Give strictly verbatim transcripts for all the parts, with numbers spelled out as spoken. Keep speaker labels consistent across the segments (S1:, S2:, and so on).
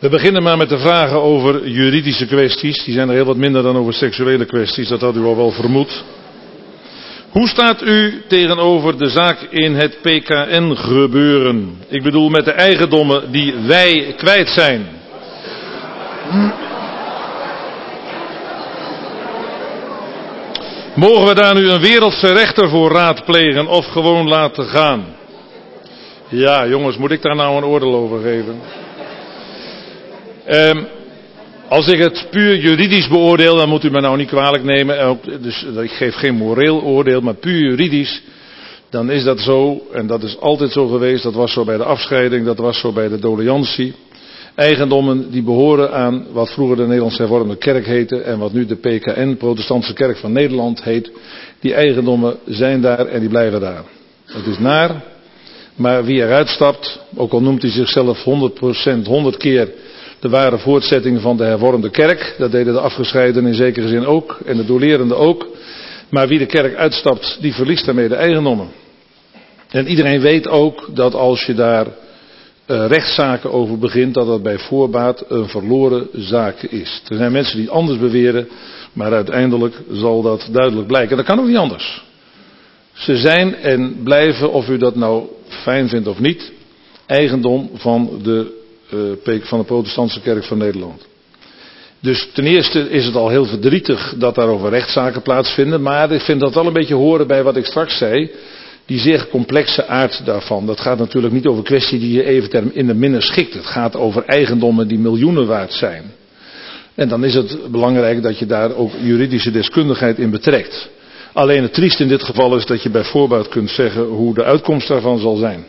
S1: We beginnen maar met de vragen over juridische kwesties. Die zijn er heel wat minder dan over seksuele kwesties, dat had u al wel vermoed. Hoe staat u tegenover de zaak in het P K N-gebeuren? Ik bedoel met de eigendommen die wij kwijt zijn. Mogen we daar nu een wereldse rechter voor raadplegen of gewoon laten gaan? Ja, jongens, moet ik daar nou een oordeel over geven? Um, als ik het puur juridisch beoordeel, dan moet u me nou niet kwalijk nemen. Dus ik geef geen moreel oordeel, maar puur juridisch. Dan is dat zo, en dat is altijd zo geweest. Dat was zo bij de afscheiding, dat was zo bij de doleantie. Eigendommen die behoren aan wat vroeger de Nederlandse Hervormde Kerk heette en wat nu de P K N, Protestantse Kerk van Nederland, heet. Die eigendommen zijn daar en die blijven daar. Het is naar, maar wie eruit stapt, ook al noemt hij zichzelf honderd procent, honderd keer de ware voortzetting van de Hervormde Kerk, dat deden de afgescheiden in zekere zin ook en de dolerenden ook. Maar wie de kerk uitstapt, die verliest daarmee de eigendommen. En iedereen weet ook dat als je daar Uh, rechtszaken over begint, dat dat bij voorbaat een verloren zaak is. Er zijn mensen die anders beweren, maar uiteindelijk zal dat duidelijk blijken. En dat kan ook niet anders. Ze zijn en blijven, of u dat nou fijn vindt of niet, eigendom van de, uh, van de Protestantse Kerk van Nederland. Dus ten eerste is het al heel verdrietig dat daarover rechtszaken plaatsvinden, maar ik vind dat wel een beetje horen bij wat ik straks zei. Die zeer complexe aard daarvan. Dat gaat natuurlijk niet over kwestie die je even in de minne schikt. Het gaat over eigendommen die miljoenen waard zijn. En dan is het belangrijk dat je daar ook juridische deskundigheid in betrekt. Alleen het triest in dit geval is dat je bij voorbaat kunt zeggen hoe de uitkomst daarvan zal zijn.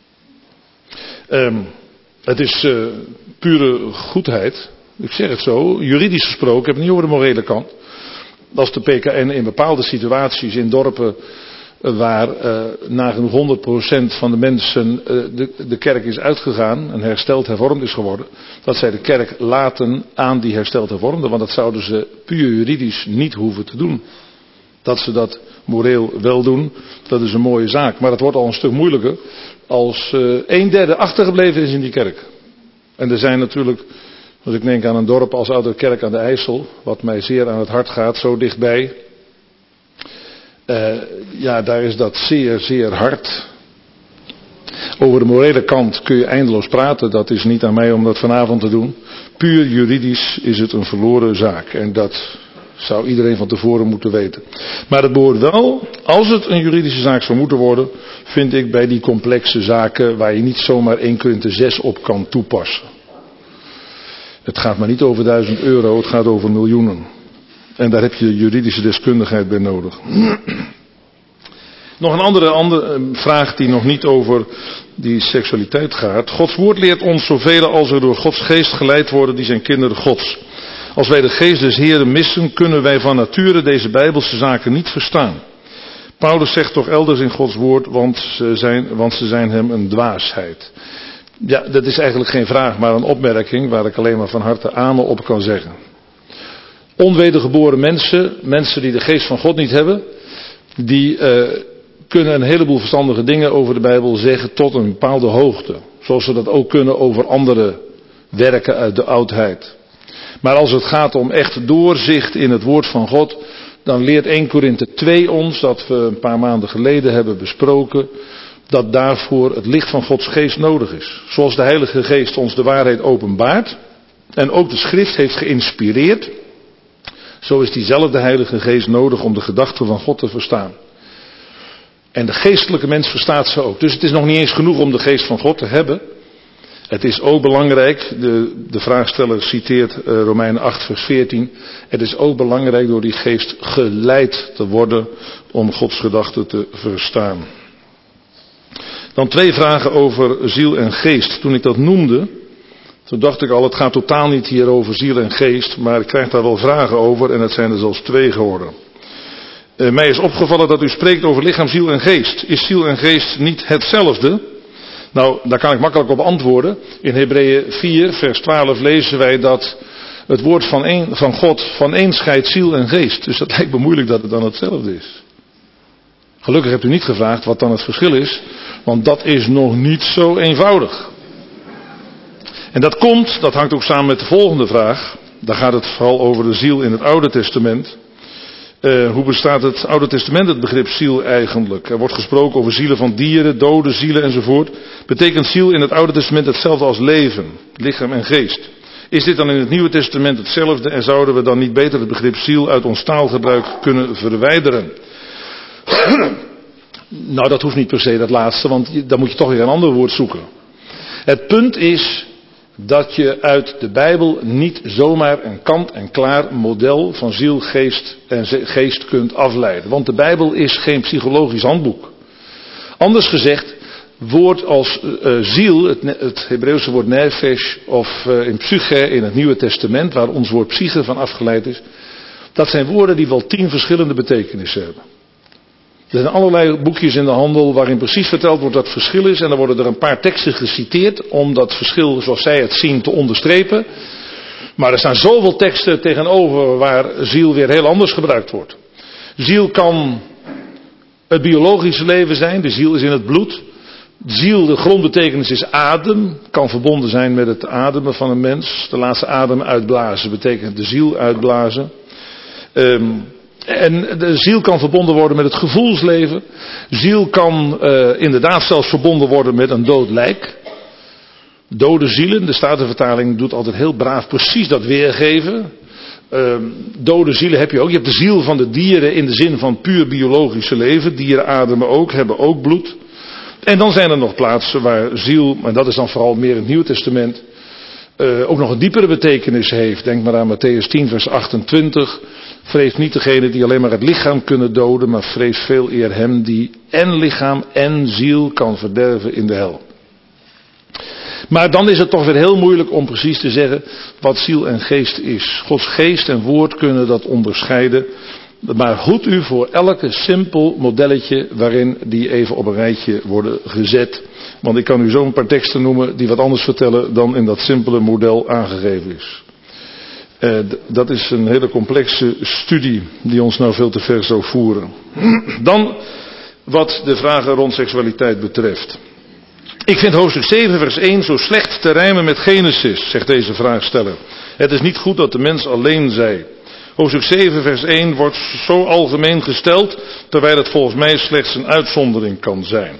S1: Um, het is uh, pure goedheid. Ik zeg het zo, juridisch gesproken, ik heb het niet over de morele kant. Als de P K N in bepaalde situaties in dorpen waar uh, nagenoeg honderd procent van de mensen uh, de, de kerk is uitgegaan en hersteld hervormd is geworden, dat zij de kerk laten aan die hersteld hervormden, want dat zouden ze puur juridisch niet hoeven te doen. Dat ze dat moreel wel doen, dat is een mooie zaak. Maar het wordt al een stuk moeilijker als uh, een derde achtergebleven is in die kerk. En er zijn natuurlijk, als ik denk aan een dorp als Oude Kerk aan de IJssel, wat mij zeer aan het hart gaat, zo dichtbij. Uh, ja, daar is dat zeer, zeer hard. Over de morele kant kun je eindeloos praten. Dat is niet aan mij om dat vanavond te doen. Puur juridisch is het een verloren zaak. En dat zou iedereen van tevoren moeten weten. Maar het behoort wel, als het een juridische zaak zou moeten worden, vind ik bij die complexe zaken waar je niet zomaar één Korinthe zes op kan toepassen. Het gaat maar niet over duizend euro, het gaat over miljoenen. En daar heb je juridische deskundigheid bij nodig. Nog een andere, andere vraag die nog niet over die seksualiteit gaat. Gods woord leert ons zoveel als er door Gods geest geleid worden die zijn kinderen Gods. Als wij de geest des Heren missen, kunnen wij van nature deze bijbelse zaken niet verstaan. Paulus zegt toch elders in Gods woord, want ze zijn, want ze zijn hem een dwaasheid. Ja, dat is eigenlijk geen vraag, maar een opmerking waar ik alleen maar van harte amen op kan zeggen. Onwedergeboren mensen, mensen die de geest van God niet hebben, die uh, kunnen een heleboel verstandige dingen over de Bijbel zeggen tot een bepaalde hoogte. Zoals ze dat ook kunnen over andere werken uit de oudheid. Maar als het gaat om echt doorzicht in het woord van God, dan leert één Korinthe twee ons, dat we een paar maanden geleden hebben besproken, dat daarvoor het licht van Gods geest nodig is. Zoals de Heilige Geest ons de waarheid openbaart en ook de schrift heeft geïnspireerd, zo is diezelfde Heilige Geest nodig om de gedachten van God te verstaan. En de geestelijke mens verstaat ze ook. Dus het is nog niet eens genoeg om de geest van God te hebben. Het is ook belangrijk, de, de vraagsteller citeert uh, Romeinen acht vers veertien. Het is ook belangrijk door die geest geleid te worden om Gods gedachten te verstaan. Dan twee vragen over ziel en geest. Toen ik dat noemde, toen dacht ik al, het gaat totaal niet hier over ziel en geest, maar ik krijg daar wel vragen over en het zijn er zelfs twee geworden. Uh, mij is opgevallen dat u spreekt over lichaam, ziel en geest. Is ziel en geest niet hetzelfde? Nou, daar kan ik makkelijk op antwoorden. In Hebreeën vier vers twaalf lezen wij dat het woord van, een, van God van één scheidt ziel en geest. Dus dat lijkt me moeilijk dat het dan hetzelfde is. Gelukkig hebt u niet gevraagd wat dan het verschil is, want dat is nog niet zo eenvoudig. En dat komt, dat hangt ook samen met de volgende vraag. Daar gaat het vooral over de ziel in het Oude Testament. Uh, hoe bestaat het Oude Testament het begrip ziel eigenlijk? Er wordt gesproken over zielen van dieren, dode zielen enzovoort. Betekent ziel in het Oude Testament hetzelfde als leven, lichaam en geest? Is dit dan in het Nieuwe Testament hetzelfde en zouden we dan niet beter het begrip ziel uit ons taalgebruik kunnen verwijderen? Nou, dat hoeft niet per se dat laatste, want dan moet je toch weer een ander woord zoeken. Het punt is dat je uit de Bijbel niet zomaar een kant-en-klaar model van ziel, geest en geest kunt afleiden. Want de Bijbel is geen psychologisch handboek. Anders gezegd, woord als uh, ziel, het, het Hebreeuwse woord nefesh, of uh, in psyche in het Nieuwe Testament, waar ons woord psyche van afgeleid is, dat zijn woorden die wel tien verschillende betekenissen hebben. Er zijn allerlei boekjes in de handel waarin precies verteld wordt wat het verschil is. En dan worden er een paar teksten geciteerd om dat verschil zoals zij het zien te onderstrepen. Maar er staan zoveel teksten tegenover waar ziel weer heel anders gebruikt wordt. Ziel kan het biologische leven zijn, de ziel is in het bloed. Ziel, de grondbetekenis is adem, kan verbonden zijn met het ademen van een mens. De laatste adem uitblazen betekent de ziel uitblazen. Um, En de ziel kan verbonden worden met het gevoelsleven. Ziel kan uh, inderdaad zelfs verbonden worden met een dood lijk. Dode zielen, de Statenvertaling doet altijd heel braaf precies dat weergeven. Uh, dode zielen heb je ook. Je hebt de ziel van de dieren in de zin van puur biologische leven. Dieren ademen ook, hebben ook bloed. En dan zijn er nog plaatsen waar ziel, en dat is dan vooral meer in het Nieuwe Testament, uh, ook nog een diepere betekenis heeft. Denk maar aan Matthäus tien vers achtentwintig. Vrees niet degene die alleen maar het lichaam kunnen doden, maar vrees veel eer hem die en lichaam en ziel kan verderven in de hel. Maar dan is het toch weer heel moeilijk om precies te zeggen wat ziel en geest is. Gods geest en woord kunnen dat onderscheiden. Maar hoed u voor elke simpel modelletje waarin die even op een rijtje worden gezet. Want ik kan u zo een paar teksten noemen die wat anders vertellen dan in dat simpele model aangegeven is. Uh, d- dat is een hele complexe studie die ons nou veel te ver zou voeren. Dan wat de vragen rond seksualiteit betreft. Ik vind hoofdstuk zeven vers één zo slecht te rijmen met Genesis, zegt deze vraagsteller. Het is niet goed dat de mens alleen zij. Hoofdstuk zeven vers één wordt zo algemeen gesteld, terwijl het volgens mij slechts een uitzondering kan zijn.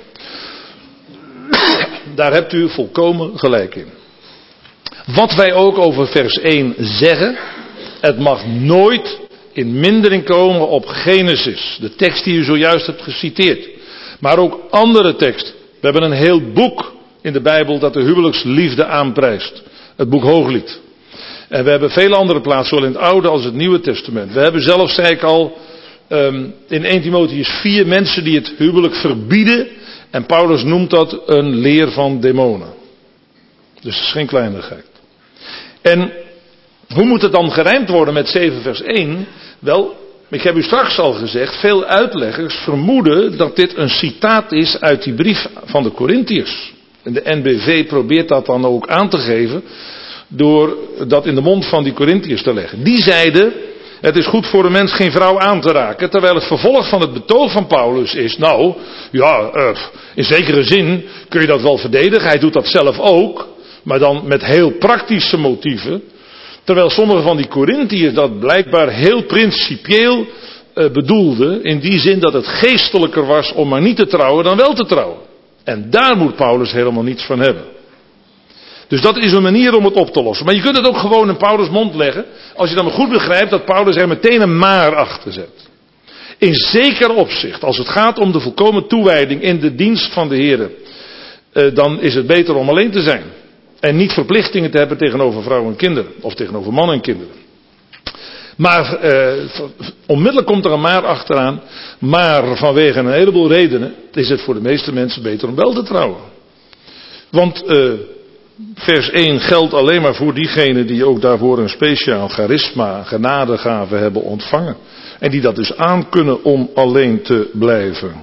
S1: Daar hebt u volkomen gelijk in. Wat wij ook over vers één zeggen, het mag nooit in mindering komen op Genesis, de tekst die u zojuist hebt geciteerd. Maar ook andere teksten. We hebben een heel boek in de Bijbel dat de huwelijksliefde aanprijst. Het boek Hooglied. En we hebben vele andere plaatsen, zowel in het Oude als het Nieuwe Testament. We hebben zelfs, zei ik al, um, in eerste Timotheüs vier mensen die het huwelijk verbieden. En Paulus noemt dat een leer van demonen. Dus dat is geen kleinigheid. En hoe moet het dan gerijmd worden met zeven vers één? Wel, ik heb u straks al gezegd, veel uitleggers vermoeden dat dit een citaat is uit die brief van de Korintiërs. En de N B V probeert dat dan ook aan te geven door dat in de mond van die Korintiërs te leggen. Die zeiden, het is goed voor een mens geen vrouw aan te raken, terwijl het vervolg van het betoog van Paulus is, nou, ja, uh, in zekere zin kun je dat wel verdedigen, hij doet dat zelf ook, maar dan met heel praktische motieven. Terwijl sommige van die Korintiërs dat blijkbaar heel principieel uh, bedoelden, in die zin dat het geestelijker was om maar niet te trouwen dan wel te trouwen. En daar moet Paulus helemaal niets van hebben. Dus dat is een manier om het op te lossen. Maar je kunt het ook gewoon in Paulus' mond leggen, als je dan maar goed begrijpt dat Paulus er meteen een maar achter zet. In zeker opzicht, als het gaat om de volkomen toewijding in de dienst van de Heer, uh, dan is het beter om alleen te zijn. En niet verplichtingen te hebben tegenover vrouwen en kinderen. Of tegenover mannen en kinderen. Maar eh, onmiddellijk komt er een maar achteraan. Maar vanwege een heleboel redenen is het voor de meeste mensen beter om wel te trouwen. Want eh, vers één geldt alleen maar voor diegenen die ook daarvoor een speciaal charisma, genadegave hebben ontvangen. En die dat dus aankunnen om alleen te blijven.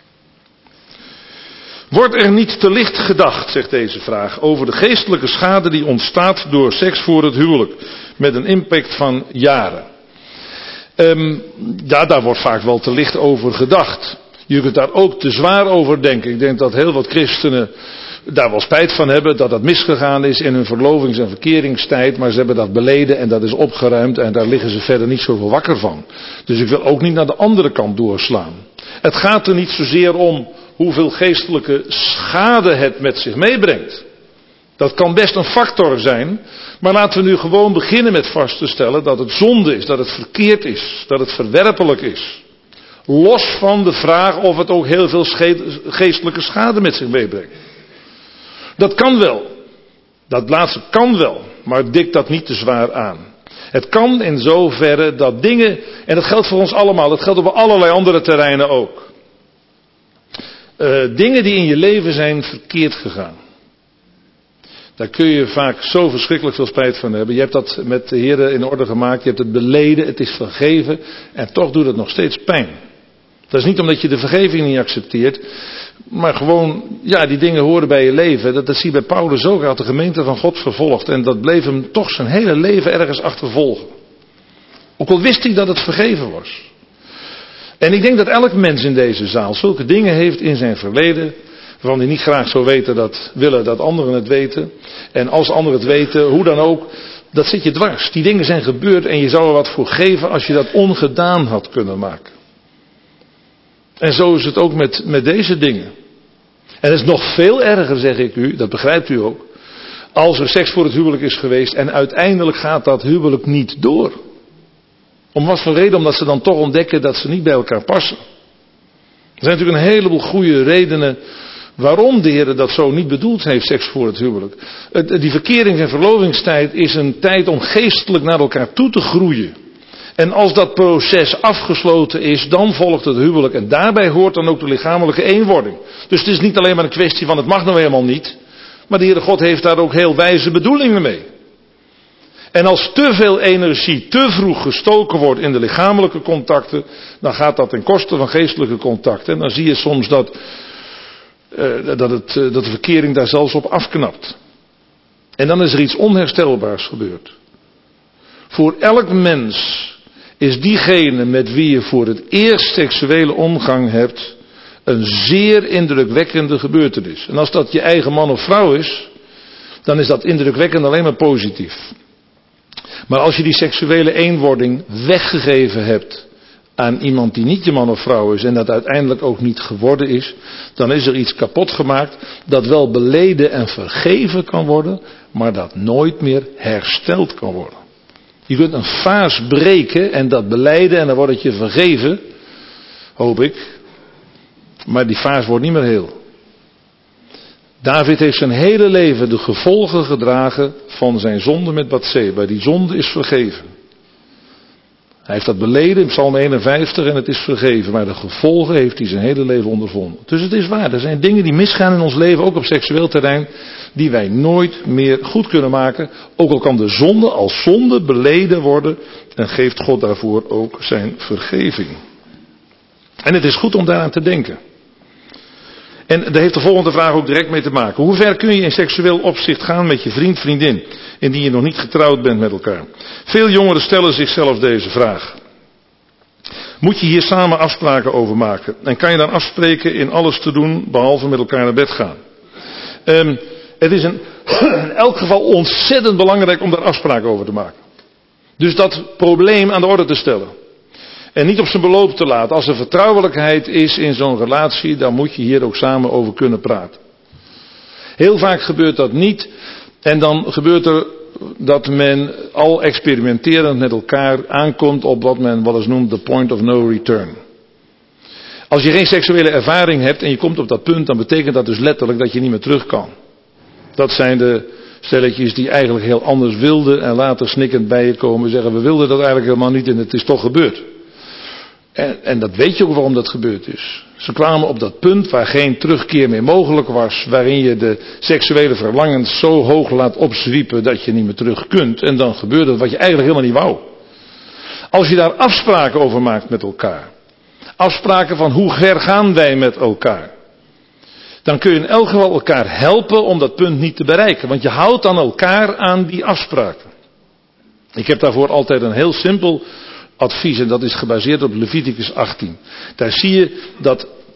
S1: Wordt er niet te licht gedacht, zegt deze vraag, over de geestelijke schade die ontstaat door seks voor het huwelijk, met een impact van jaren? Um, ja, daar wordt vaak wel te licht over gedacht. Je kunt daar ook te zwaar over denken. Ik denk dat heel wat christenen daar wel spijt van hebben dat dat misgegaan is in hun verlovings- en verkeringstijd. Maar ze hebben dat beleden en dat is opgeruimd en daar liggen ze verder niet zoveel wakker van. Dus ik wil ook niet naar de andere kant doorslaan. Het gaat er niet zozeer om hoeveel geestelijke schade het met zich meebrengt. Dat kan best een factor zijn. Maar laten we nu gewoon beginnen met vast te stellen dat het zonde is, dat het verkeerd is, dat het verwerpelijk is. Los van de vraag of het ook heel veel geestelijke schade met zich meebrengt. Dat kan wel. Dat laatste kan wel. Maar dik dat niet te zwaar aan. Het kan in zoverre dat dingen, en dat geldt voor ons allemaal, dat geldt op allerlei andere terreinen ook. Uh, dingen die in je leven zijn verkeerd gegaan. Daar kun je vaak zo verschrikkelijk veel spijt van hebben. Je hebt dat met de Heer in orde gemaakt, je hebt het beleden, het is vergeven en toch doet het nog steeds pijn. Dat is niet omdat je de vergeving niet accepteert, maar gewoon, ja, die dingen horen bij je leven. Dat, dat zie je bij Paulus ook, hij had de gemeente van God vervolgd en dat bleef hem toch zijn hele leven ergens achtervolgen. Ook al wist hij dat het vergeven was. En ik denk dat elk mens in deze zaal zulke dingen heeft in zijn verleden, waarvan hij niet graag zou weten dat, willen dat anderen het weten. En als anderen het weten, hoe dan ook, dat zit je dwars. Die dingen zijn gebeurd en je zou er wat voor geven als je dat ongedaan had kunnen maken. En zo is het ook met, met deze dingen. En het is nog veel erger, zeg ik u, dat begrijpt u ook, als er seks voor het huwelijk is geweest en uiteindelijk gaat dat huwelijk niet door. Om wat voor reden? Omdat ze dan toch ontdekken dat ze niet bij elkaar passen. Er zijn natuurlijk een heleboel goede redenen waarom de Heer dat zo niet bedoeld heeft, seks voor het huwelijk. Die verkerings- en verlovingstijd is een tijd om geestelijk naar elkaar toe te groeien. En als dat proces afgesloten is, dan volgt het huwelijk. En daarbij hoort dan ook de lichamelijke eenwording. Dus het is niet alleen maar een kwestie van het mag nou helemaal niet. Maar de Heere God heeft daar ook heel wijze bedoelingen mee. En als te veel energie te vroeg gestoken wordt in de lichamelijke contacten, dan gaat dat ten koste van geestelijke contacten. En dan zie je soms dat, uh, dat, het, uh, dat de verkering daar zelfs op afknapt. En dan is er iets onherstelbaars gebeurd. Voor elk mens is diegene met wie je voor het eerst seksuele omgang hebt een zeer indrukwekkende gebeurtenis. En als dat je eigen man of vrouw is, dan is dat indrukwekkend alleen maar positief. Maar als je die seksuele eenwording weggegeven hebt aan iemand die niet je man of vrouw is en dat uiteindelijk ook niet geworden is, dan is er iets kapot gemaakt dat wel beleden en vergeven kan worden, maar dat nooit meer hersteld kan worden. Je kunt een vaas breken en dat belijden en dan wordt het je vergeven, hoop ik, maar die vaas wordt niet meer heel. David heeft zijn hele leven de gevolgen gedragen van zijn zonde met Batseba. Die zonde is vergeven. Hij heeft dat beleden in Psalm eenenvijftig en het is vergeven. Maar de gevolgen heeft hij zijn hele leven ondervonden. Dus het is waar, er zijn dingen die misgaan in ons leven, ook op seksueel terrein, die wij nooit meer goed kunnen maken. Ook al kan de zonde als zonde beleden worden en geeft God daarvoor ook zijn vergeving. En het is goed om daaraan te denken. En daar heeft de volgende vraag ook direct mee te maken. Hoe ver kun je in seksueel opzicht gaan met je vriend, vriendin, indien je nog niet getrouwd bent met elkaar? Veel jongeren stellen zichzelf deze vraag. Moet je hier samen afspraken over maken? En kan je dan afspreken in alles te doen, behalve met elkaar naar bed gaan? Um, het is een, in elk geval ontzettend belangrijk om daar afspraken over te maken. Dus dat probleem aan de orde te stellen. En niet op zijn beloop te laten. Als er vertrouwelijkheid is in zo'n relatie, dan moet je hier ook samen over kunnen praten. Heel vaak gebeurt dat niet. En dan gebeurt er dat men al experimenterend met elkaar aankomt op wat men wel eens noemt de point of no return. Als je geen seksuele ervaring hebt en je komt op dat punt, dan betekent dat dus letterlijk dat je niet meer terug kan. Dat zijn de stelletjes die eigenlijk heel anders wilden en later snikkend bij je komen en zeggen we wilden dat eigenlijk helemaal niet en het is toch gebeurd. En, en dat weet je ook waarom dat gebeurd is. Ze kwamen op dat punt waar geen terugkeer meer mogelijk was. Waarin je de seksuele verlangens zo hoog laat opzwiepen dat je niet meer terug kunt. En dan gebeurt het wat je eigenlijk helemaal niet wou. Als je daar afspraken over maakt met elkaar. Afspraken van hoe ver gaan wij met elkaar. Dan kun je in elk geval elkaar helpen om dat punt niet te bereiken. Want je houdt dan elkaar aan die afspraken. Ik heb daarvoor altijd een heel simpel advies en dat is gebaseerd op Leviticus achttien. Daar zie je dat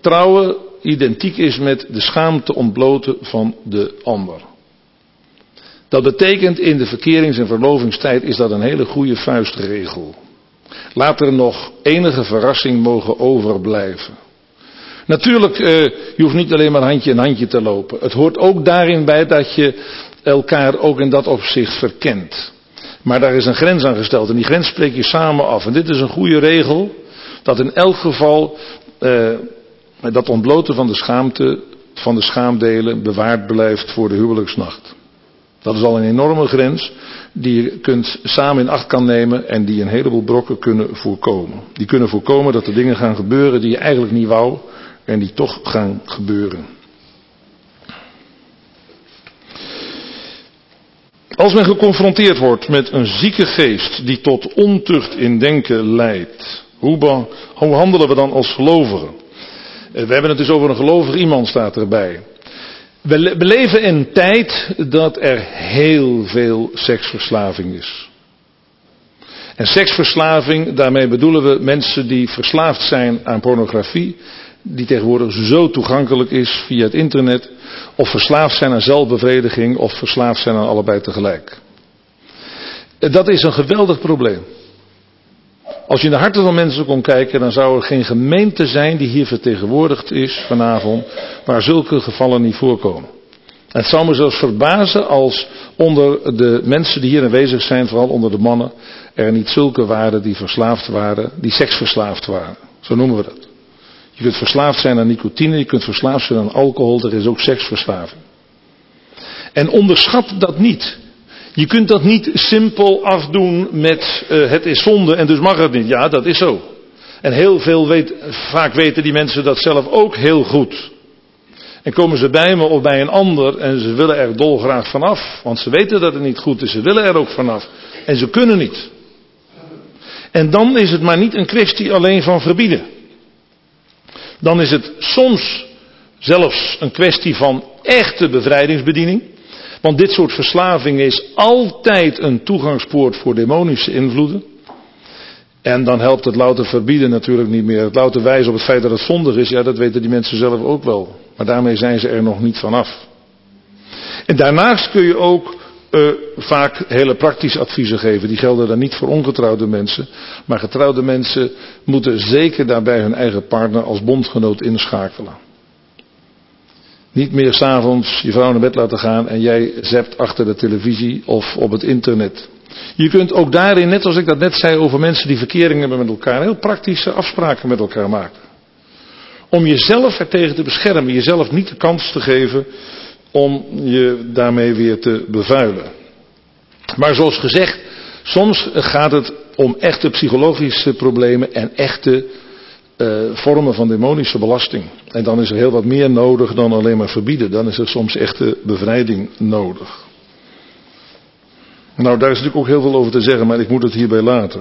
S1: trouwen identiek is met de schaamte ontbloten van de ander. Dat betekent in de verkerings- en verlovingstijd is dat een hele goede vuistregel. Laat er nog enige verrassing mogen overblijven. Natuurlijk, uh, je hoeft niet alleen maar handje in handje te lopen. Het hoort ook daarin bij dat je elkaar ook in dat opzicht verkent. Maar daar is een grens aan gesteld en die grens spreek je samen af. En dit is een goede regel, dat in elk geval uh, dat ontbloten van de schaamte, van de schaamdelen bewaard blijft voor de huwelijksnacht. Dat is al een enorme grens die je kunt samen in acht kan nemen en die een heleboel brokken kunnen voorkomen. Die kunnen voorkomen dat er dingen gaan gebeuren die je eigenlijk niet wou en die toch gaan gebeuren. Als men geconfronteerd wordt met een zieke geest die tot ontucht in denken leidt, hoe, hoe handelen we dan als gelovigen? We hebben het dus over een gelovig iemand, staat erbij. We leven in een tijd dat er heel veel seksverslaving is. En seksverslaving, daarmee bedoelen we mensen die verslaafd zijn aan pornografie, die tegenwoordig zo toegankelijk is via het internet, of verslaafd zijn aan zelfbevrediging, of verslaafd zijn aan allebei tegelijk. Dat is een geweldig probleem. Als je in de harten van mensen kon kijken, dan zou er geen gemeente zijn die hier vertegenwoordigd is vanavond, waar zulke gevallen niet voorkomen. En het zou me zelfs verbazen als onder de mensen die hier aanwezig zijn, vooral onder de mannen, er niet zulke waren die verslaafd waren, die seksverslaafd waren. Zo noemen we dat. Je kunt verslaafd zijn aan nicotine, je kunt verslaafd zijn aan alcohol, er is ook seksverslaving. En onderschat dat niet. Je kunt dat niet simpel afdoen met uh, het is zonde en dus mag het niet. Ja, dat is zo. En heel veel weet, vaak weten die mensen dat zelf ook heel goed. En komen ze bij me of bij een ander en ze willen er dolgraag vanaf. Want ze weten dat het niet goed is, ze willen er ook vanaf. En ze kunnen niet. En dan is het maar niet een kwestie alleen van verbieden. Dan is het soms zelfs een kwestie van echte bevrijdingsbediening. Want dit soort verslaving is altijd een toegangspoort voor demonische invloeden. En dan helpt het louter verbieden natuurlijk niet meer. Het louter wijzen op het feit dat het zondig is, ja, dat weten die mensen zelf ook wel. Maar daarmee zijn ze er nog niet vanaf. En daarnaast kun je ook uh, vaak hele praktische adviezen geven. Die gelden dan niet voor ongetrouwde mensen. Maar getrouwde mensen moeten zeker daarbij hun eigen partner als bondgenoot inschakelen. Niet meer 's avonds je vrouw naar bed laten gaan en jij zapt achter de televisie of op het internet. Je kunt ook daarin, net als ik dat net zei over mensen die verkering hebben met elkaar, heel praktische afspraken met elkaar maken. Om jezelf ertegen te beschermen, jezelf niet de kans te geven om je daarmee weer te bevuilen. Maar zoals gezegd, soms gaat het om echte psychologische problemen en echte uh, vormen van demonische belasting. En dan is er heel wat meer nodig dan alleen maar verbieden. Dan is er soms echte bevrijding nodig. Nou, daar is natuurlijk ook heel veel over te zeggen, maar ik moet het hierbij laten.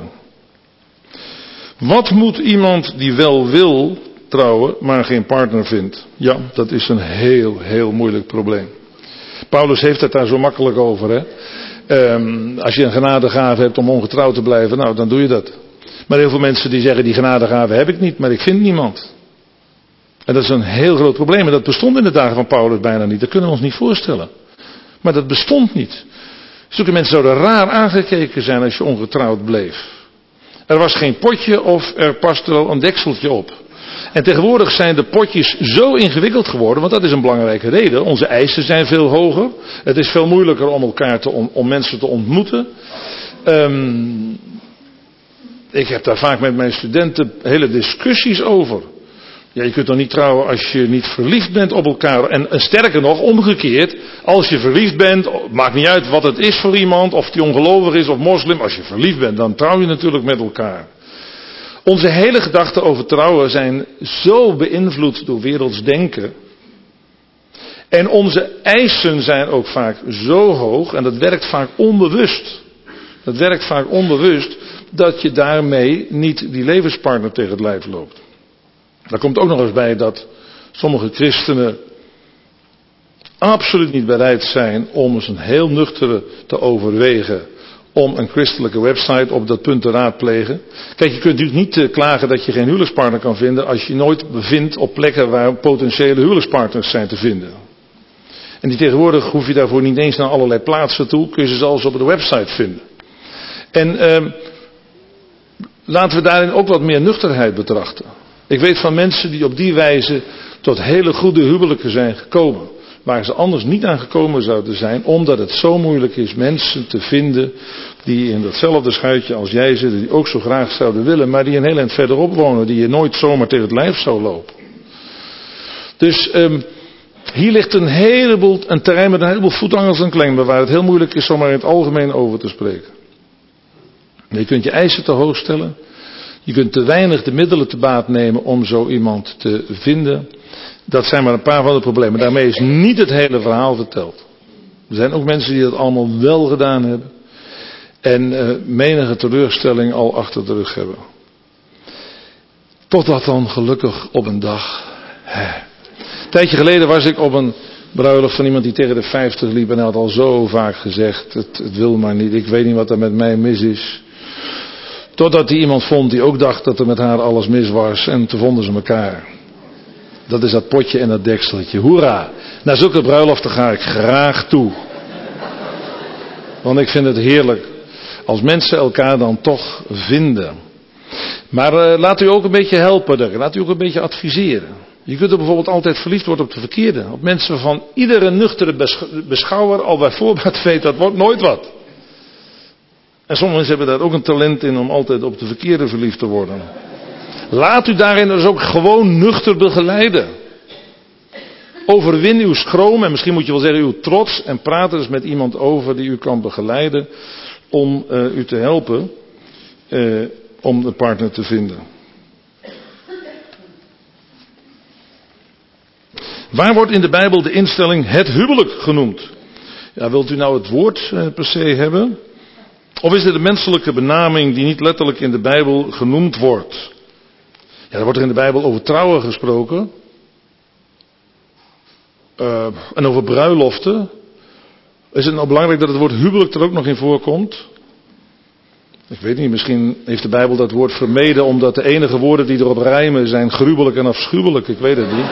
S1: Wat moet iemand die wel wil trouwen, maar geen partner vindt? Ja, dat is een heel, heel moeilijk probleem. Paulus heeft het daar zo makkelijk over, hè. Um, als je een genadegave hebt om ongetrouwd te blijven, nou, dan doe je dat. Maar heel veel mensen die zeggen, die genadegave heb ik niet, maar ik vind niemand. En dat is een heel groot probleem. En dat bestond in de dagen van Paulus bijna niet. Dat kunnen we ons niet voorstellen. Maar dat bestond niet. Zulke mensen zouden raar aangekeken zijn als je ongetrouwd bleef. Er was geen potje of er paste wel een dekseltje op. En tegenwoordig zijn de potjes zo ingewikkeld geworden, want dat is een belangrijke reden. Onze eisen zijn veel hoger. Het is veel moeilijker om elkaar te om, om mensen te ontmoeten. Um, ik heb daar vaak met mijn studenten hele discussies over. Ja, je kunt toch niet trouwen als je niet verliefd bent op elkaar. En, en sterker nog, omgekeerd, als je verliefd bent, maakt niet uit wat het is voor iemand, of die ongelovig is of moslim, als je verliefd bent, dan trouw je natuurlijk met elkaar. Onze hele gedachten over trouwen zijn zo beïnvloed door werelds denken. En onze eisen zijn ook vaak zo hoog, en dat werkt vaak onbewust. Dat werkt vaak onbewust, dat je daarmee niet die levenspartner tegen het lijf loopt. Daar komt ook nog eens bij dat sommige christenen absoluut niet bereid zijn om eens een heel nuchtere te overwegen om een christelijke website op dat punt te raadplegen. Kijk, je kunt natuurlijk niet uh, klagen dat je geen huwelijkspartner kan vinden als je je nooit bevindt op plekken waar potentiële huwelijkspartners zijn te vinden. En die tegenwoordig hoef je daarvoor niet eens naar allerlei plaatsen toe, kun je ze zelfs op de website vinden. En uh, laten we daarin ook wat meer nuchterheid betrachten. Ik weet van mensen die op die wijze tot hele goede huwelijken zijn gekomen. Waar ze anders niet aan gekomen zouden zijn. Omdat het zo moeilijk is mensen te vinden die in datzelfde schuitje als jij zitten. Die ook zo graag zouden willen. Maar die een heel eind verderop wonen. Die je nooit zomaar tegen het lijf zou lopen. Dus um, hier ligt een heleboel, een terrein met een heleboel voetangels en klemmen. Waar het heel moeilijk is om er in het algemeen over te spreken. Je kunt je eisen te hoog stellen. Je kunt te weinig de middelen te baat nemen om zo iemand te vinden. Dat zijn maar een paar van de problemen. Daarmee is niet het hele verhaal verteld. Er zijn ook mensen die dat allemaal wel gedaan hebben. En uh, menige teleurstelling al achter de rug hebben. Totdat dan gelukkig op een dag. Hè. Een tijdje geleden was ik op een bruiloft van iemand die tegen de vijftig liep. En hij had al zo vaak gezegd. Het, het wil maar niet. Ik weet niet wat er met mij mis is. Totdat hij iemand vond die ook dacht dat er met haar alles mis was. En toen vonden ze elkaar. Dat is dat potje en dat dekseltje. Hoera! Naar zulke bruiloften ga ik graag toe. Want ik vind het heerlijk. Als mensen elkaar dan toch vinden. Maar uh, laat u ook een beetje helpen. Laat u ook een beetje adviseren. Je kunt er bijvoorbeeld altijd verliefd worden op de verkeerde. Op mensen waarvan iedere nuchtere beschouwer al bij voorbaat weet dat wordt nooit wat. En sommige mensen hebben daar ook een talent in om altijd op de verkeerde verliefd te worden. Laat u daarin dus ook gewoon nuchter begeleiden. Overwin uw schroom en misschien moet je wel zeggen uw trots. En praat er eens met iemand over die u kan begeleiden om uh, u te helpen uh, om de partner te vinden. Waar wordt in de Bijbel de instelling het huwelijk genoemd? Ja, wilt u nou het woord uh, per se hebben? Of is dit een menselijke benaming die niet letterlijk in de Bijbel genoemd wordt? Ja, er wordt er in de Bijbel over trouwen gesproken. Uh, en over bruiloften. Is het nou belangrijk dat het woord huwelijk er ook nog in voorkomt? Ik weet niet, misschien heeft de Bijbel dat woord vermeden omdat de enige woorden die erop rijmen zijn gruwelijk en afschuwelijk. Ik weet het niet.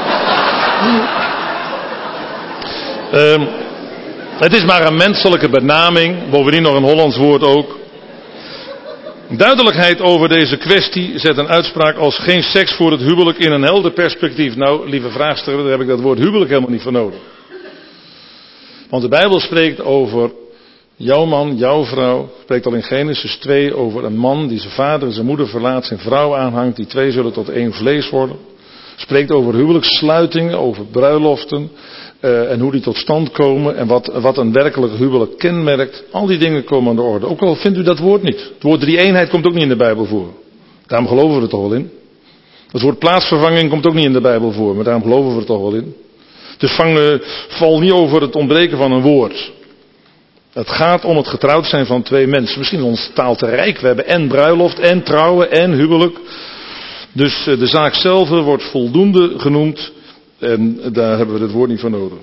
S1: uh, het is maar een menselijke benaming. Bovendien nog een Hollands woord ook. Duidelijkheid over deze kwestie zet een uitspraak als geen seks voor het huwelijk in een helder perspectief. Nou, lieve vraagsteller, daar heb ik dat woord huwelijk helemaal niet voor nodig. Want de Bijbel spreekt over jouw man, jouw vrouw. Spreekt al in Genesis twee over een man die zijn vader en zijn moeder verlaat, zijn vrouw aanhangt. Die twee zullen tot één vlees worden. Spreekt over huwelijkssluitingen, over bruiloften. Uh, en hoe die tot stand komen en wat, wat een werkelijk huwelijk kenmerkt. Al die dingen komen aan de orde. Ook al vindt u dat woord niet. Het woord drie-eenheid komt ook niet in de Bijbel voor. Daarom geloven we er toch wel in. Het woord plaatsvervanging komt ook niet in de Bijbel voor. Maar daarom geloven we er toch wel in. Dus vang, uh, val niet over het ontbreken van een woord. Het gaat om het getrouwd zijn van twee mensen. Misschien is onze taal te rijk. We hebben en bruiloft en trouwen en huwelijk. Dus uh, de zaak zelf wordt voldoende genoemd. En daar hebben we het woord niet voor nodig.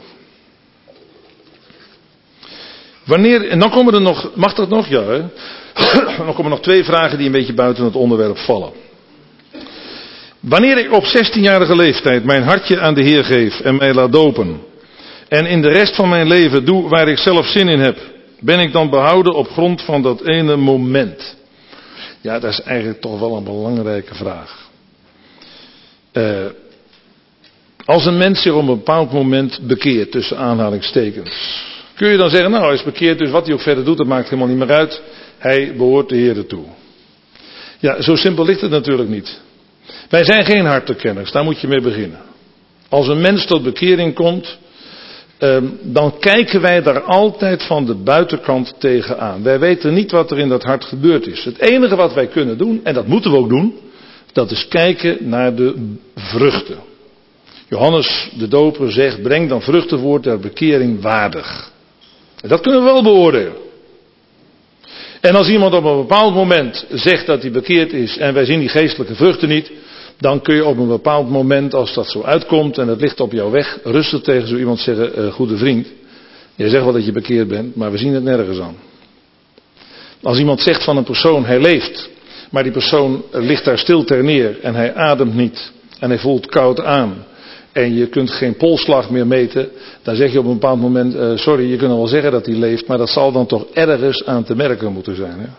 S1: Wanneer, en dan komen er nog, mag dat nog? Ja, hè? Dan komen er nog twee vragen die een beetje buiten het onderwerp vallen. Wanneer ik op zestienjarige leeftijd mijn hartje aan de Heer geef en mij laat dopen. En in de rest van mijn leven doe waar ik zelf zin in heb. Ben ik dan behouden op grond van dat ene moment? Ja, dat is eigenlijk toch wel een belangrijke vraag. Eh... Uh, Als een mens zich op een bepaald moment bekeert, tussen aanhalingstekens. Kun je dan zeggen, nou hij is bekeerd, dus wat hij ook verder doet, dat maakt helemaal niet meer uit. Hij behoort de Heer toe. Ja, zo simpel ligt het natuurlijk niet. Wij zijn geen hartekenners, daar moet je mee beginnen. Als een mens tot bekering komt, eh, dan kijken wij daar altijd van de buitenkant tegenaan. Wij weten niet wat er in dat hart gebeurd is. Het enige wat wij kunnen doen, en dat moeten we ook doen, dat is kijken naar de vruchten. Johannes de Doper zegt, breng dan vruchten voort der bekering waardig. En dat kunnen we wel beoordelen. En als iemand op een bepaald moment zegt dat hij bekeerd is en wij zien die geestelijke vruchten niet, dan kun je op een bepaald moment, als dat zo uitkomt en het ligt op jouw weg, rustig tegen zo iemand zeggen, uh, goede vriend, jij zegt wel dat je bekeerd bent, maar we zien het nergens aan. Als iemand zegt van een persoon, hij leeft, maar die persoon ligt daar stil ter neer en hij ademt niet en hij voelt koud aan en je kunt geen polsslag meer meten, dan zeg je op een bepaald moment, uh, sorry, je kunt wel zeggen dat hij leeft, maar dat zal dan toch ergens aan te merken moeten zijn. Hè?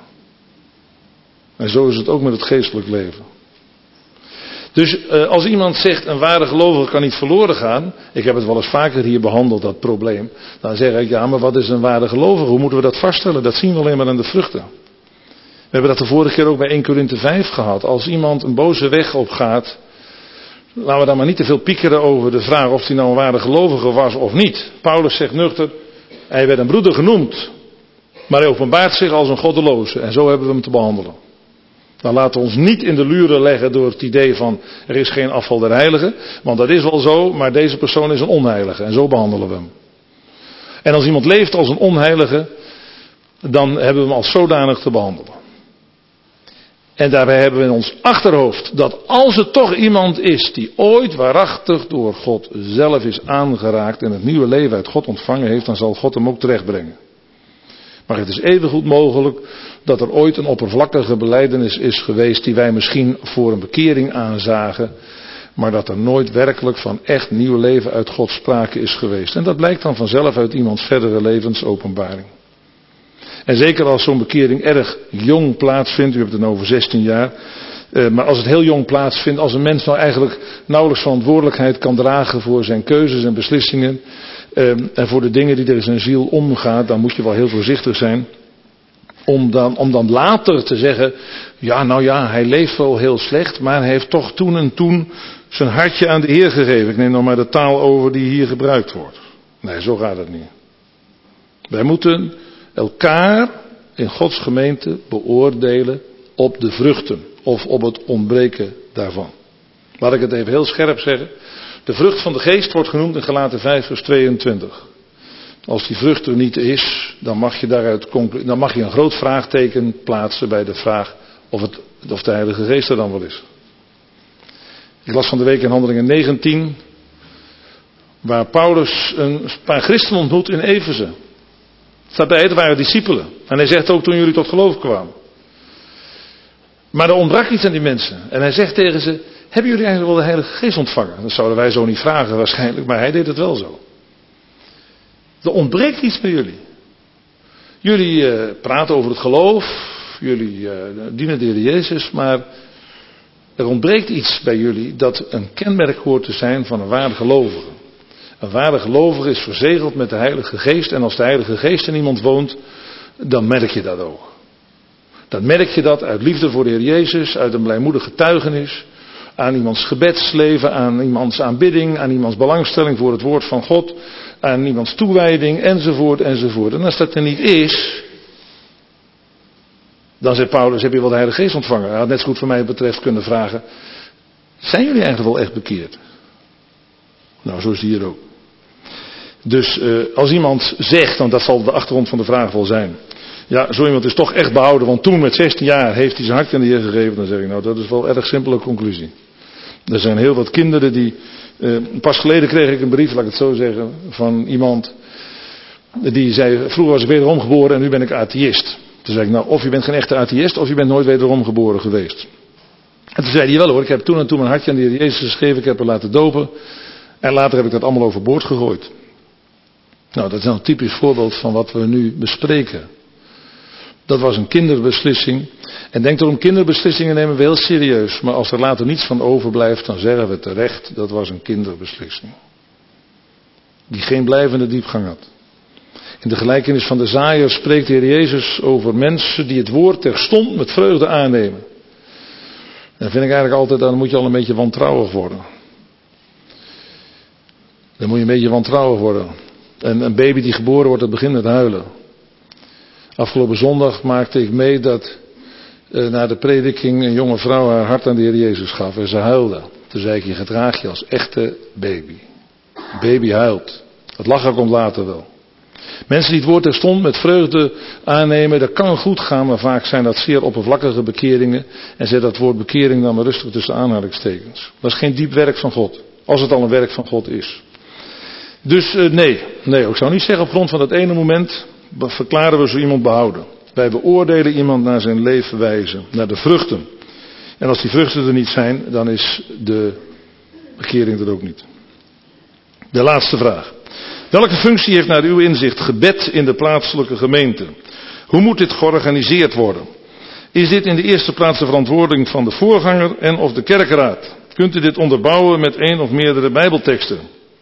S1: En zo is het ook met het geestelijk leven. Dus uh, als iemand zegt, een ware gelovige kan niet verloren gaan, ik heb het wel eens vaker hier behandeld, dat probleem, dan zeg ik, ja, maar wat is een ware gelovige? Hoe moeten we dat vaststellen? Dat zien we alleen maar aan de vruchten. We hebben dat de vorige keer ook bij Eerste Korinthe vijf gehad. Als iemand een boze weg opgaat, laten we dan maar niet te veel piekeren over de vraag of hij nou een ware gelovige was of niet. Paulus zegt nuchter, hij werd een broeder genoemd, maar hij openbaart zich als een goddeloze. En zo hebben we hem te behandelen. Dan laten we ons niet in de luren leggen door het idee van er is geen afval der heiligen. Want dat is wel zo, maar deze persoon is een onheilige. En zo behandelen we hem. En als iemand leeft als een onheilige, dan hebben we hem als zodanig te behandelen. En daarbij hebben we in ons achterhoofd dat als het toch iemand is die ooit waarachtig door God zelf is aangeraakt en het nieuwe leven uit God ontvangen heeft, dan zal God hem ook terechtbrengen. Maar het is evengoed mogelijk dat er ooit een oppervlakkige belijdenis is geweest die wij misschien voor een bekering aanzagen, maar dat er nooit werkelijk van echt nieuw leven uit God sprake is geweest. En dat blijkt dan vanzelf uit iemands verdere levensopenbaring. En zeker als zo'n bekering erg jong plaatsvindt, u hebt het over zestien jaar, uh, maar als het heel jong plaatsvindt, als een mens nou eigenlijk nauwelijks verantwoordelijkheid kan dragen voor zijn keuzes en beslissingen, uh, en voor de dingen die er in zijn ziel omgaan, dan moet je wel heel voorzichtig zijn. Om dan, om dan later te zeggen, ja nou ja, hij leeft wel heel slecht, maar hij heeft toch toen en toen zijn hartje aan de Heer gegeven. Ik neem nog maar de taal over die hier gebruikt wordt. Nee, zo gaat het niet. Wij moeten elkaar in Gods gemeente beoordelen op de vruchten of op het ontbreken daarvan. Laat ik het even heel scherp zeggen. De vrucht van de geest wordt genoemd in Galaten vijf vers tweeëntwintig. Als die vrucht er niet is, dan mag je daaruit conclu- dan mag je een groot vraagteken plaatsen bij de vraag of, het, of de Heilige Geest er dan wel is. Ik las van de week in Handelingen negentien, waar Paulus een paar christenen ontmoet in Efeze. Staat bij, het waren discipelen. En hij zegt ook toen jullie tot geloof kwamen. Maar er ontbrak iets aan die mensen. En hij zegt tegen ze, hebben jullie eigenlijk wel de Heilige Geest ontvangen? Dat zouden wij zo niet vragen waarschijnlijk, maar hij deed het wel zo. Er ontbreekt iets bij jullie. Jullie uh, praten over het geloof, jullie uh, dienen de Heer Jezus, maar er ontbreekt iets bij jullie dat een kenmerk hoort te zijn van een ware gelovige. Een ware gelovige is verzegeld met de Heilige Geest en als de Heilige Geest in iemand woont, dan merk je dat ook. Dan merk je dat uit liefde voor de Heer Jezus, uit een blijmoedig getuigenis, aan iemands gebedsleven, aan iemands aanbidding, aan iemands belangstelling voor het woord van God, aan iemands toewijding, enzovoort, enzovoort. En als dat er niet is, dan zegt Paulus, heb je wel de Heilige Geest ontvangen? Hij had net zo goed voor mij betreft kunnen vragen, zijn jullie eigenlijk wel echt bekeerd? Nou, zo is het hier ook. Dus uh, als iemand zegt, want dat zal de achtergrond van de vraag wel zijn, ja, zo iemand is toch echt behouden, want toen met zestien jaar heeft hij zijn hart aan de Heer gegeven, dan zeg ik, nou, dat is wel een erg simpele conclusie. Er zijn heel wat kinderen die, uh, pas geleden kreeg ik een brief, laat ik het zo zeggen, van iemand die zei, vroeger was ik wederom geboren en nu ben ik atheïst. Toen zei ik, nou, of je bent geen echte atheïst, of je bent nooit wederom geboren geweest. En toen zei hij, wel hoor, ik heb toen en toen mijn hartje aan de Heer Jezus gegeven, ik heb hem laten dopen, en later heb ik dat allemaal overboord gegooid. Nou, dat is nou een typisch voorbeeld van wat we nu bespreken. Dat was een kinderbeslissing. En denk erom, kinderbeslissingen nemen we heel serieus. Maar als er later niets van overblijft, dan zeggen we terecht, dat was een kinderbeslissing. Die geen blijvende diepgang had. In de gelijkenis van de zaaier spreekt de Heer Jezus over mensen die het woord terstond met vreugde aannemen. En dan vind ik eigenlijk altijd, dan moet je al een beetje wantrouwig worden. Dan moet je een beetje wantrouwig worden. En een baby die geboren wordt, dat begint met huilen. Afgelopen zondag maakte ik mee dat uh, na de prediking een jonge vrouw haar hart aan de Heer Jezus gaf. En ze huilde. Toen zei ik, je gedraag je als echte baby. Baby huilt. Het lachen komt later wel. Mensen die het woord terstond met vreugde aannemen, dat kan goed gaan, maar vaak zijn dat zeer oppervlakkige bekeringen. En zet dat woord bekering dan maar rustig tussen aanhalingstekens. Dat is geen diep werk van God. Als het al een werk van God is. Dus uh, nee, nee, ik zou niet zeggen op grond van dat ene moment verklaren we zo iemand behouden. Wij beoordelen iemand naar zijn leefwijze, naar de vruchten. En als die vruchten er niet zijn, dan is de bekering er ook niet. De laatste vraag. Welke functie heeft naar uw inzicht gebed in de plaatselijke gemeente? Hoe moet dit georganiseerd worden? Is dit in de eerste plaats de verantwoording van de voorganger en of de kerkraad? Kunt u dit onderbouwen met één of meerdere bijbelteksten?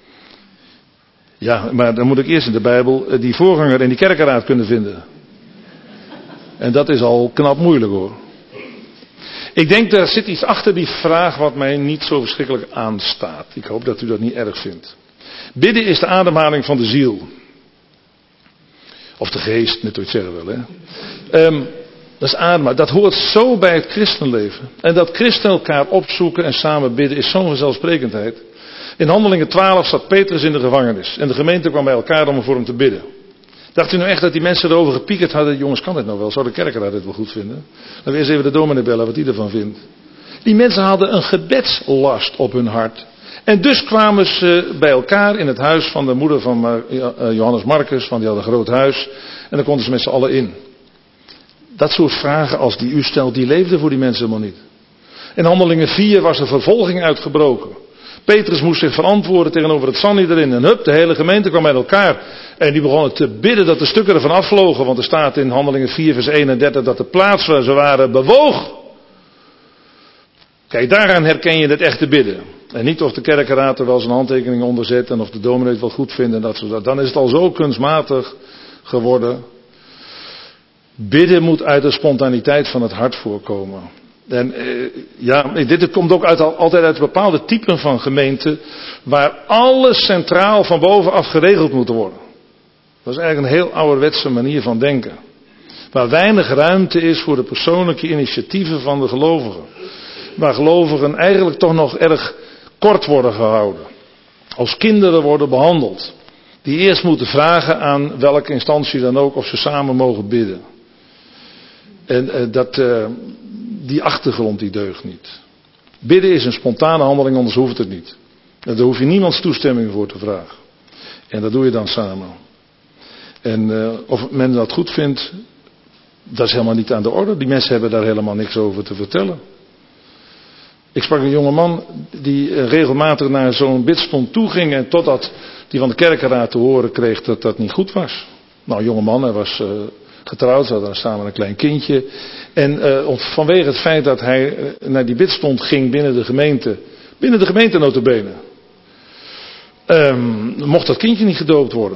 S1: Ja, maar dan moet ik eerst in de Bijbel die voorganger en die kerkraad kunnen vinden. En dat is al knap moeilijk hoor. Ik denk, daar zit iets achter die vraag wat mij niet zo verschrikkelijk aanstaat. Ik hoop dat u dat niet erg vindt. Bidden is de ademhaling van de ziel. Of de geest, net hoe je het zeggen wil. Hè. Um, dat is ademen. Dat hoort zo bij het christenleven. En dat christenen elkaar opzoeken en samen bidden is zo'n vanzelfsprekendheid. In Handelingen twaalf zat Petrus in de gevangenis. En de gemeente kwam bij elkaar om voor hem te bidden. Dacht u nou echt dat die mensen erover gepiekerd hadden? Jongens, kan dit nou wel? Zou de kerkraad dit wel goed vinden? Dan weer eens even de dominee bellen wat hij ervan vindt. Die mensen hadden een gebedslast op hun hart. En dus kwamen ze bij elkaar in het huis van de moeder van Johannes Marcus. Want die had een groot huis. En dan konden ze met z'n allen in. Dat soort vragen als die u stelt, die leefden voor die mensen helemaal niet. In Handelingen vier was er vervolging uitgebroken. Petrus moest zich verantwoorden tegenover het Sanhedrin. En hup, de hele gemeente kwam bij elkaar. En die begonnen te bidden dat de stukken ervan afvlogen. Want er staat in Handelingen vier vers eenendertig dat de plaats waar ze waren bewoog. Kijk, daaraan herken je het echte bidden. En niet of de kerkraad er wel zijn handtekening onder zet. En of de dominee het wel goed vindt. En dat soort. Dan is het al zo kunstmatig geworden. Bidden moet uit de spontaniteit van het hart voorkomen. En eh, ja, dit komt ook uit, altijd uit bepaalde typen van gemeenten. Waar alles centraal van bovenaf geregeld moet worden. Dat is eigenlijk een heel ouderwetse manier van denken. Waar weinig ruimte is voor de persoonlijke initiatieven van de gelovigen. Waar gelovigen eigenlijk toch nog erg kort worden gehouden. Als kinderen worden behandeld. Die eerst moeten vragen aan welke instantie dan ook of ze samen mogen bidden. En uh, dat, uh, die achtergrond die deugt niet. Bidden is een spontane handeling, anders hoeft het niet. En daar hoef je niemands toestemming voor te vragen. En dat doe je dan samen. En uh, of men dat goed vindt, dat is helemaal niet aan de orde. Die mensen hebben daar helemaal niks over te vertellen. Ik sprak een jonge man die uh, regelmatig naar zo'n bidstond toe ging en totdat die van de kerkenraad te horen kreeg dat dat niet goed was. Nou, een jonge man, hij was... Uh, getrouwd, ze hadden samen een klein kindje. En uh, vanwege het feit dat hij uh, naar die bidstond ging binnen de gemeente, binnen de gemeente nota bene, um, mocht dat kindje niet gedoopt worden.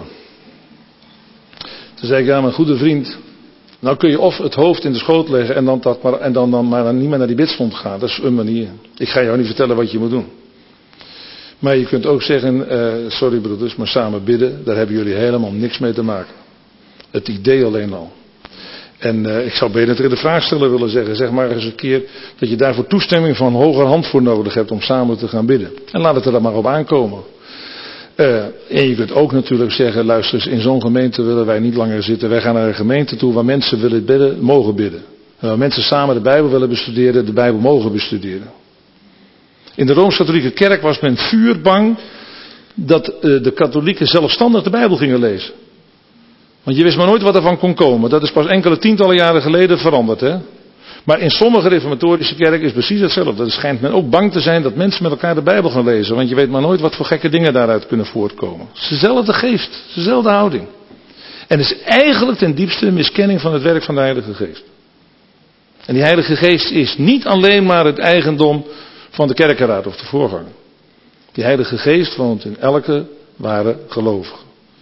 S1: Toen zei ik, ja mijn goede vriend, nou kun je of het hoofd in de schoot leggen en dan, dat maar, en dan, dan maar niet meer naar die bidstond gaan. Dat is een manier. Ik ga jou niet vertellen wat je moet doen. Maar je kunt ook zeggen, uh, sorry broeders, maar samen bidden, daar hebben jullie helemaal niks mee te maken. Het idee alleen al. En uh, ik zou beter de vraagsteller willen zeggen. Zeg maar eens een keer dat je daarvoor toestemming van hoger hand voor nodig hebt om samen te gaan bidden. En laat het er dan maar op aankomen. Uh, en je kunt ook natuurlijk zeggen, luister eens, in zo'n gemeente willen wij niet langer zitten. Wij gaan naar een gemeente toe waar mensen willen bidden, mogen bidden. En waar mensen samen de Bijbel willen bestuderen, de Bijbel mogen bestuderen. In de Rooms-Katholieke Kerk was men vuurbang dat uh, de katholieken zelfstandig de Bijbel gingen lezen. Want je wist maar nooit wat er van kon komen. Dat is pas enkele tientallen jaren geleden veranderd. Hè? Maar in sommige reformatorische kerken is precies hetzelfde. Er schijnt men ook bang te zijn dat mensen met elkaar de Bijbel gaan lezen. Want je weet maar nooit wat voor gekke dingen daaruit kunnen voortkomen. Het is dezelfde geest. Het is dezelfde houding. En het is eigenlijk ten diepste een miskenning van het werk van de Heilige Geest. En die Heilige Geest is niet alleen maar het eigendom van de kerkenraad of de voorganger. Die Heilige Geest woont in elke ware gelovige.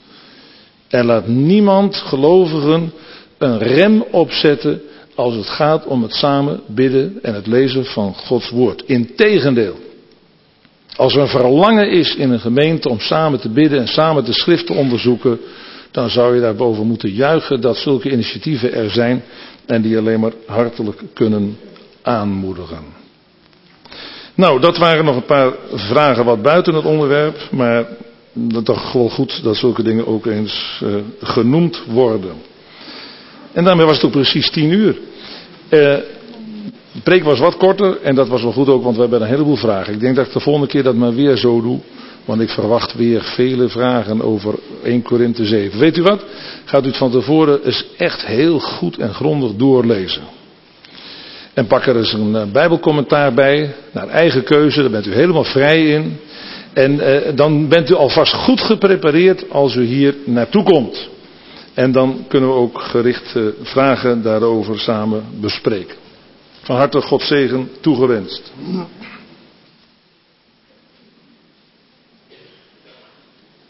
S1: En laat niemand gelovigen een rem opzetten als het gaat om het samen bidden en het lezen van Gods woord. Integendeel. Als er een verlangen is in een gemeente om samen te bidden en samen de schrift te onderzoeken, dan zou je daarboven moeten juichen dat zulke initiatieven er zijn en die alleen maar hartelijk kunnen aanmoedigen. Nou, dat waren nog een paar vragen wat buiten het onderwerp, maar dat is toch wel goed dat zulke dingen ook eens uh, genoemd worden. En daarmee was het ook precies tien uur. Uh, de preek was wat korter en dat was wel goed ook, want we hebben een heleboel vragen. Ik denk dat ik de volgende keer dat maar weer zo doe, Want ik verwacht weer vele vragen over eerste Korinthe zeven. Weet u wat? Gaat u het van tevoren eens echt heel goed en grondig doorlezen. En pak er eens een Bijbelcommentaar bij, naar eigen keuze, daar bent u helemaal vrij in. En eh, dan bent u alvast goed geprepareerd als u hier naartoe komt. En dan kunnen we ook gericht eh, vragen daarover samen bespreken. Van harte God zegen toegewenst.